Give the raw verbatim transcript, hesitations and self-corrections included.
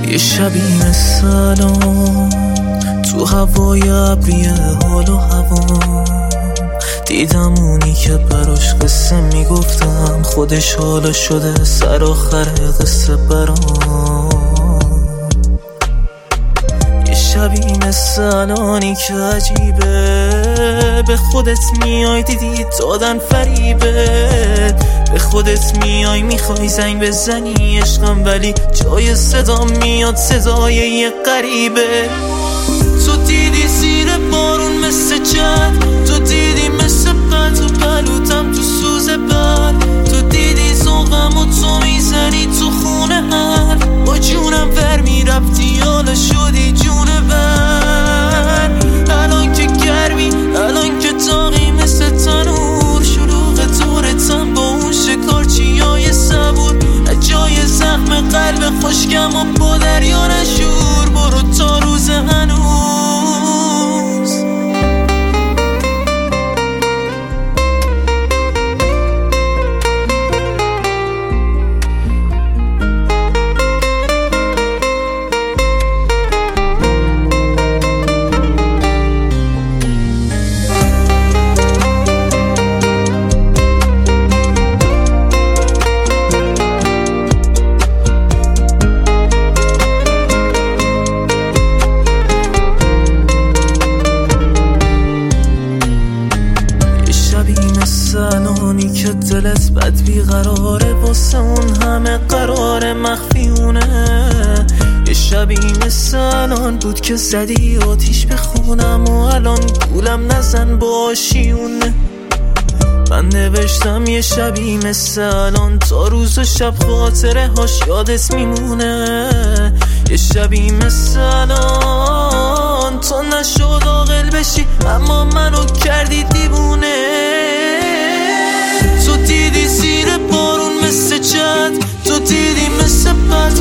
یه شبی مثلم تو هوای ابری حال و هوام دیدم اونی که براش قصه میگفتم خودش حالا شده سر آخر قصه برام. یه شبی مثل الانی که عجیبه به خودت میای دیدی دادن فریبه به خودت میای میخوای زنگ بزنی عشقم ولی جای صدا میاد صدای یه غریبه. تو دیدی زیر بارون مثل جد تو دیدی مثل قد تو بلوتم تو سوز بر تو دیدی زوغم و تو میزنی تو خونه هر با جونم ور میرفتی حالا شدی جونه بر. الان که گرمی الان که تاقی مثل تنور شلوغ دورتم با اون شکارچی های صبور جای زخم قلب خشکم و با دریا نشور برو تا روز هنوز. که دلت بد بیقراره واسه اون همه قرار مخفیونه. یه شبی مثل الان بود که زدی آتیش به خونم و الان گولم نزن با آشیونه. من نوشتم یه شبی مثل الان تا روز و شب خاطره هاش یادت میمونه. یه شبی مثل الان تو نشد عاقل بشی اما منو کردی دیوونه. تو دیدی زیر بارون مثل جد تو دیدی مثل قد